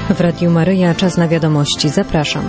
W Radiu Maryja czas na wiadomości. Zapraszam.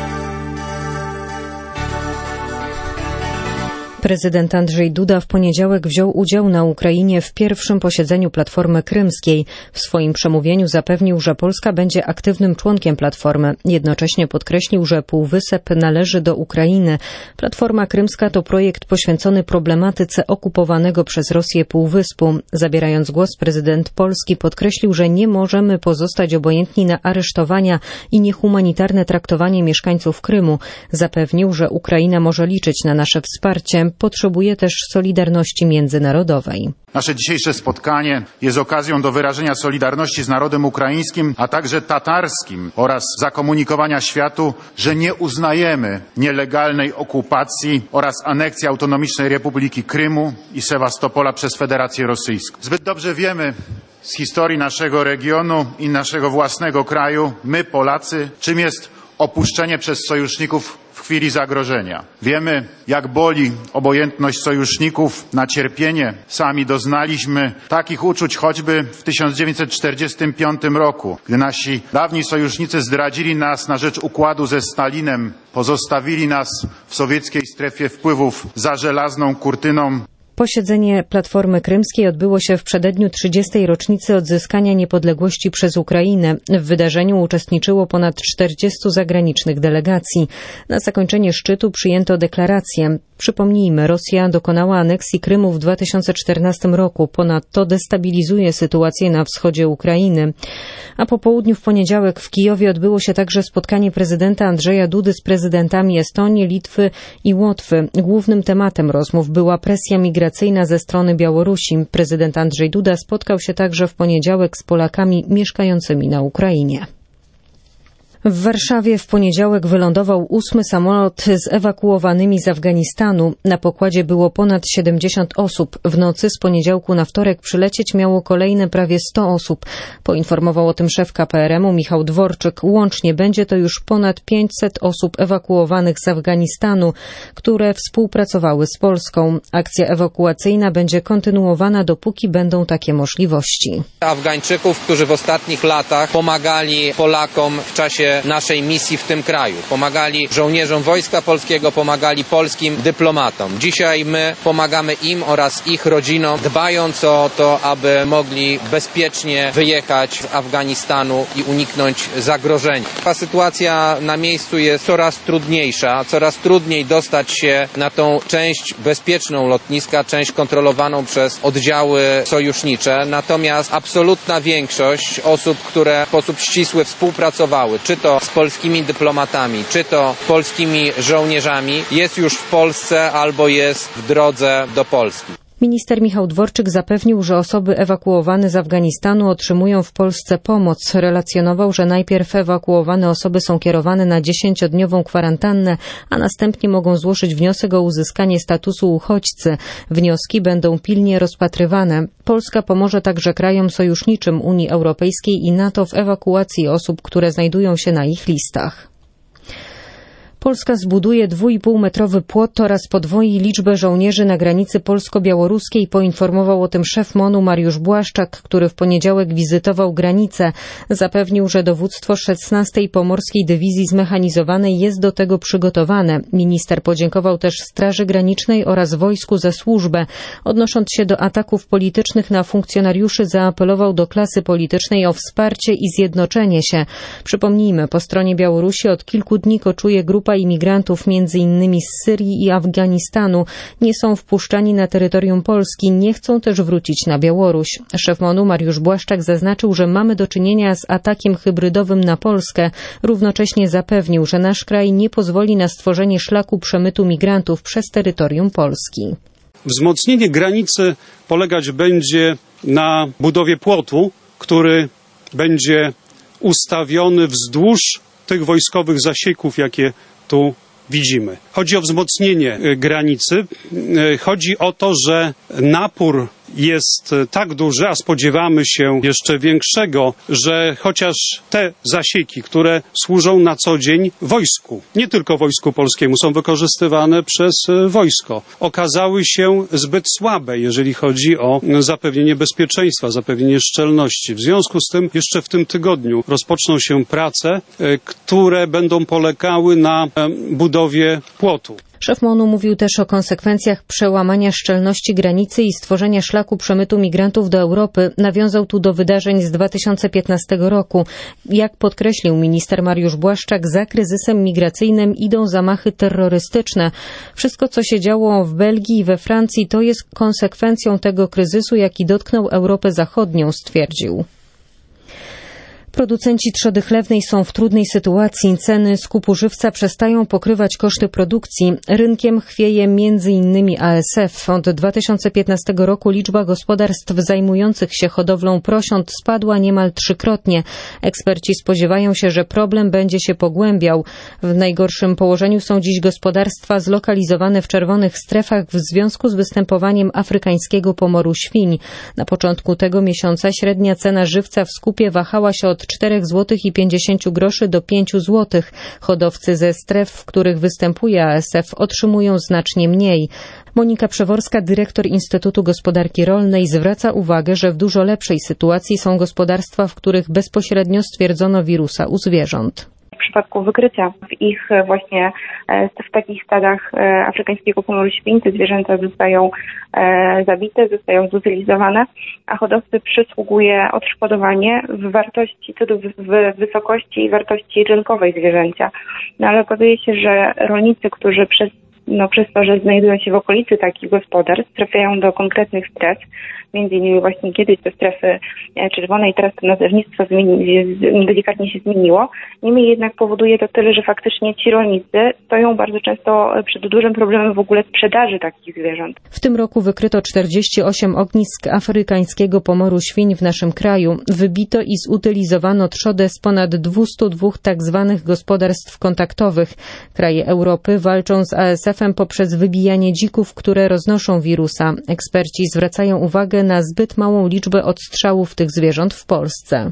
Prezydent Andrzej Duda w poniedziałek wziął udział na Ukrainie w pierwszym posiedzeniu Platformy Krymskiej. W swoim przemówieniu zapewnił, że Polska będzie aktywnym członkiem Platformy. Jednocześnie podkreślił, że Półwysep należy do Ukrainy. Platforma Krymska to projekt poświęcony problematyce okupowanego przez Rosję Półwyspu. Zabierając głos, prezydent Polski podkreślił, że nie możemy pozostać obojętni na aresztowania i niehumanitarne traktowanie mieszkańców Krymu. Zapewnił, że Ukraina może liczyć na nasze wsparcie. Potrzebuje też solidarności międzynarodowej. Nasze dzisiejsze spotkanie jest okazją do wyrażenia solidarności z narodem ukraińskim, a także tatarskim oraz zakomunikowania światu, że nie uznajemy nielegalnej okupacji oraz aneksji autonomicznej Republiki Krymu i Sewastopola przez Federację Rosyjską. Zbyt dobrze wiemy z historii naszego regionu i naszego własnego kraju, my Polacy, czym jest opuszczenie przez sojuszników w chwili zagrożenia. Wiemy, jak boli obojętność sojuszników na cierpienie. Sami doznaliśmy takich uczuć choćby w 1945 roku, gdy nasi dawni sojusznicy zdradzili nas na rzecz układu ze Stalinem, pozostawili nas w sowieckiej strefie wpływów za żelazną kurtyną. Posiedzenie Platformy Krymskiej odbyło się w przededniu 30. rocznicy odzyskania niepodległości przez Ukrainę. W wydarzeniu uczestniczyło ponad 40 zagranicznych delegacji. Na zakończenie szczytu przyjęto deklarację. Przypomnijmy, Rosja dokonała aneksji Krymu w 2014 roku. Ponadto destabilizuje sytuację na wschodzie Ukrainy. A po południu w poniedziałek w Kijowie odbyło się także spotkanie prezydenta Andrzeja Dudy z prezydentami Estonii, Litwy i Łotwy. Głównym tematem rozmów była presja migracyjna ze strony Białorusi. Prezydent Andrzej Duda spotkał się także w poniedziałek z Polakami mieszkającymi na Ukrainie. W Warszawie w poniedziałek wylądował 8. samolot z ewakuowanymi z Afganistanu. Na pokładzie było ponad 70 osób. W nocy z poniedziałku na wtorek przylecieć miało kolejne prawie 100 osób. Poinformował o tym szef KPRM-u Michał Dworczyk. Łącznie będzie to już ponad 500 osób ewakuowanych z Afganistanu, które współpracowały z Polską. Akcja ewakuacyjna będzie kontynuowana, dopóki będą takie możliwości. Afgańczyków, którzy w ostatnich latach pomagali Polakom w czasie naszej misji w tym kraju. Pomagali żołnierzom Wojska Polskiego, pomagali polskim dyplomatom. Dzisiaj my pomagamy im oraz ich rodzinom, dbając o to, aby mogli bezpiecznie wyjechać z Afganistanu i uniknąć zagrożenia. Ta sytuacja na miejscu jest coraz trudniejsza, coraz trudniej dostać się na tą część bezpieczną lotniska, część kontrolowaną przez oddziały sojusznicze. Natomiast absolutna większość osób, które w sposób ścisły współpracowały, czy to z polskimi dyplomatami, czy to polskimi żołnierzami, jest już w Polsce albo jest w drodze do Polski. Minister Michał Dworczyk zapewnił, że osoby ewakuowane z Afganistanu otrzymują w Polsce pomoc. Relacjonował, że najpierw ewakuowane osoby są kierowane na 10-dniową kwarantannę, a następnie mogą złożyć wniosek o uzyskanie statusu uchodźcy. Wnioski będą pilnie rozpatrywane. Polska pomoże także krajom sojuszniczym Unii Europejskiej i NATO w ewakuacji osób, które znajdują się na ich listach. Polska zbuduje 2,5-metrowy płot oraz podwoi liczbę żołnierzy na granicy polsko-białoruskiej, poinformował o tym szef MON-u Mariusz Błaszczak, który w poniedziałek wizytował granicę. Zapewnił, że dowództwo 16. Pomorskiej Dywizji Zmechanizowanej jest do tego przygotowane. Minister podziękował też Straży Granicznej oraz wojsku za służbę. Odnosząc się do ataków politycznych na funkcjonariuszy, zaapelował do klasy politycznej o wsparcie i zjednoczenie się. Przypomnijmy, po stronie Białorusi od kilku dni koczuje grupa imigrantów, m.in. z Syrii i Afganistanu. Nie są wpuszczani na terytorium Polski, nie chcą też wrócić na Białoruś. Szef MON-u Mariusz Błaszczak zaznaczył, że mamy do czynienia z atakiem hybrydowym na Polskę. Równocześnie zapewnił, że nasz kraj nie pozwoli na stworzenie szlaku przemytu migrantów przez terytorium Polski. Wzmocnienie granicy polegać będzie na budowie płotu, który będzie ustawiony wzdłuż tych wojskowych zasieków, jakie tu widzimy. Chodzi o wzmocnienie granicy. Chodzi o to, że napór jest tak duży, a spodziewamy się jeszcze większego, że chociaż te zasieki, które służą na co dzień wojsku, nie tylko wojsku polskiemu, są wykorzystywane przez wojsko, okazały się zbyt słabe, jeżeli chodzi o zapewnienie bezpieczeństwa, zapewnienie szczelności. W związku z tym jeszcze w tym tygodniu rozpoczną się prace, które będą polegały na budowie płotu. Szef MON-u mówił też o konsekwencjach przełamania szczelności granicy i stworzenia szlaku przemytu migrantów do Europy. Nawiązał tu do wydarzeń z 2015 roku. Jak podkreślił minister Mariusz Błaszczak, za kryzysem migracyjnym idą zamachy terrorystyczne. Wszystko, co się działo w Belgii i we Francji, to jest konsekwencją tego kryzysu, jaki dotknął Europę Zachodnią, stwierdził. Producenci trzody chlewnej są w trudnej sytuacji. Ceny skupu żywca przestają pokrywać koszty produkcji. Rynkiem chwieje m.in. ASF. Od 2015 roku liczba gospodarstw zajmujących się hodowlą prosiąt spadła niemal trzykrotnie. Eksperci spodziewają się, że problem będzie się pogłębiał. W najgorszym położeniu są dziś gospodarstwa zlokalizowane w czerwonych strefach w związku z występowaniem afrykańskiego pomoru świń. Na początku tego miesiąca średnia cena żywca w skupie wahała się od 4,50 zł do 5 zł. Hodowcy ze stref, w których występuje ASF, otrzymują znacznie mniej. Monika Przeworska, dyrektor Instytutu Gospodarki Rolnej, zwraca uwagę, że w dużo lepszej sytuacji są gospodarstwa, w których bezpośrednio stwierdzono wirusa u zwierząt. W przypadku wykrycia w takich stadach afrykańskiego pomoru świń te zwierzęta zostają zabite, zostają zutylizowane, a hodowcy przysługuje odszkodowanie w wartości, w wysokości i wartości rynkowej zwierzęcia. No ale okazuje się, że rolnicy, którzy przez to, że znajdują się w okolicy takich gospodarstw, trafiają do konkretnych stref, między innymi właśnie kiedyś do strefy czerwonej, teraz to nazewnictwo delikatnie się zmieniło. Niemniej jednak powoduje to tyle, że faktycznie ci rolnicy stoją bardzo często przed dużym problemem w ogóle sprzedaży takich zwierząt. W tym roku wykryto 48 ognisk afrykańskiego pomoru świń w naszym kraju. Wybito i zutylizowano trzodę z ponad 202 tzw. gospodarstw kontaktowych. Kraje Europy walczą z ASF-em poprzez wybijanie dzików, które roznoszą wirusa. Eksperci zwracają uwagę na zbyt małą liczbę odstrzałów tych zwierząt w Polsce.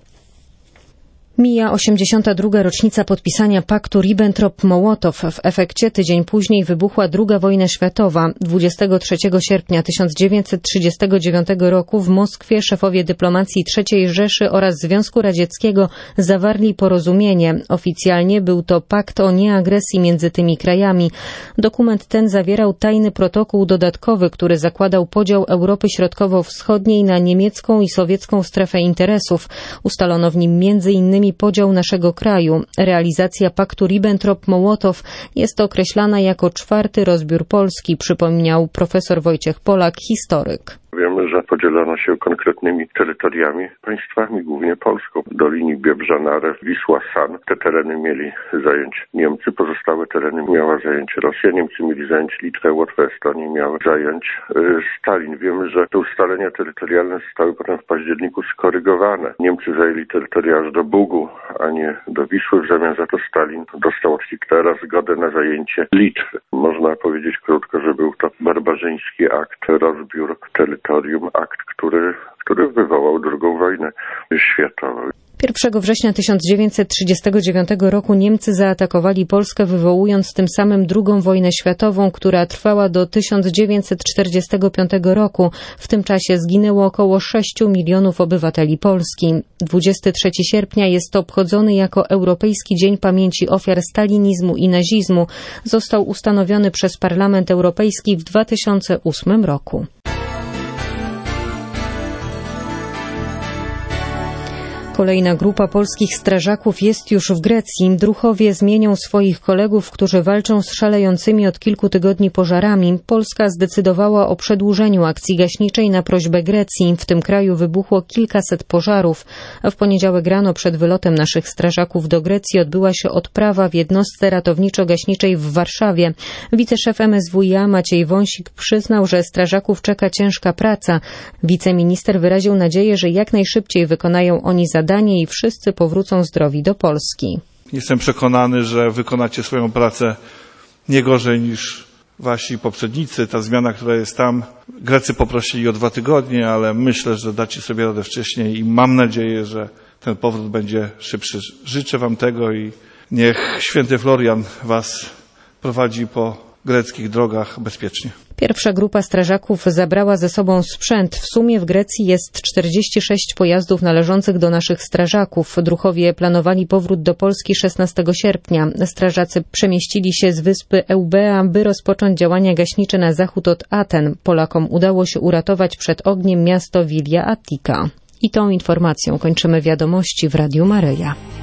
Mija 82. rocznica podpisania paktu Ribbentrop-Mołotow. W efekcie tydzień później wybuchła II wojna światowa. 23 sierpnia 1939 roku w Moskwie szefowie dyplomacji III Rzeszy oraz Związku Radzieckiego zawarli porozumienie. Oficjalnie był to pakt o nieagresji między tymi krajami. Dokument ten zawierał tajny protokół dodatkowy, który zakładał podział Europy Środkowo-Wschodniej na niemiecką i sowiecką strefę interesów. Ustalono w nim m.in. podział naszego kraju. Realizacja paktu Ribbentrop-Mołotow jest określana jako 4. rozbiór Polski, przypomniał profesor Wojciech Polak, historyk. Wiemy, że podzielono się konkretnymi terytoriami, państwami, głównie Polską. Do linii Biebrza-Narew, Wisła-San. Te tereny mieli zająć Niemcy, pozostałe tereny miała zająć Rosja. Niemcy mieli zająć Litwę, Łotwę, Estonię miały zająć Stalin. Wiemy, że te ustalenia terytorialne zostały potem w październiku skorygowane. Niemcy zajęli terytoria aż do Bugu, a nie do Wisły. W zamian za to Stalin dostał od Hitlera zgodę na zajęcie Litwy. Można powiedzieć krótko, że był to barbarzyński akt, rozbiór terytorium, akt, który wywołał II wojnę światową. 1 września 1939 roku Niemcy zaatakowali Polskę, wywołując tym samym II wojnę światową, która trwała do 1945 roku. W tym czasie zginęło około 6 milionów obywateli Polski. 23 sierpnia jest obchodzony jako Europejski Dzień Pamięci Ofiar Stalinizmu i Nazizmu. Został ustanowiony przez Parlament Europejski w 2008 roku. Kolejna grupa polskich strażaków jest już w Grecji. Druhowie zmienią swoich kolegów, którzy walczą z szalejącymi od kilku tygodni pożarami. Polska zdecydowała o przedłużeniu akcji gaśniczej na prośbę Grecji. W tym kraju wybuchło kilkaset pożarów. W poniedziałek rano przed wylotem naszych strażaków do Grecji odbyła się odprawa w jednostce ratowniczo-gaśniczej w Warszawie. Wiceszef MSWiA Maciej Wąsik przyznał, że strażaków czeka ciężka praca. Wiceminister wyraził nadzieję, że jak najszybciej wykonają oni zadanie i wszyscy powrócą zdrowi do Polski. Jestem przekonany, że wykonacie swoją pracę nie gorzej niż wasi poprzednicy, ta zmiana, która jest tam. Grecy poprosili o 2 tygodnie, ale myślę, że dacie sobie radę wcześniej i mam nadzieję, że ten powrót będzie szybszy. Życzę wam tego i niech święty Florian was prowadzi po greckich drogach bezpiecznie. Pierwsza grupa strażaków zabrała ze sobą sprzęt. W sumie w Grecji jest 46 pojazdów należących do naszych strażaków. Druhowie planowali powrót do Polski 16 sierpnia. Strażacy przemieścili się z wyspy Eubea, by rozpocząć działania gaśnicze na zachód od Aten. Polakom udało się uratować przed ogniem miasto Vilia Attica. I tą informacją kończymy wiadomości w Radiu Maryja.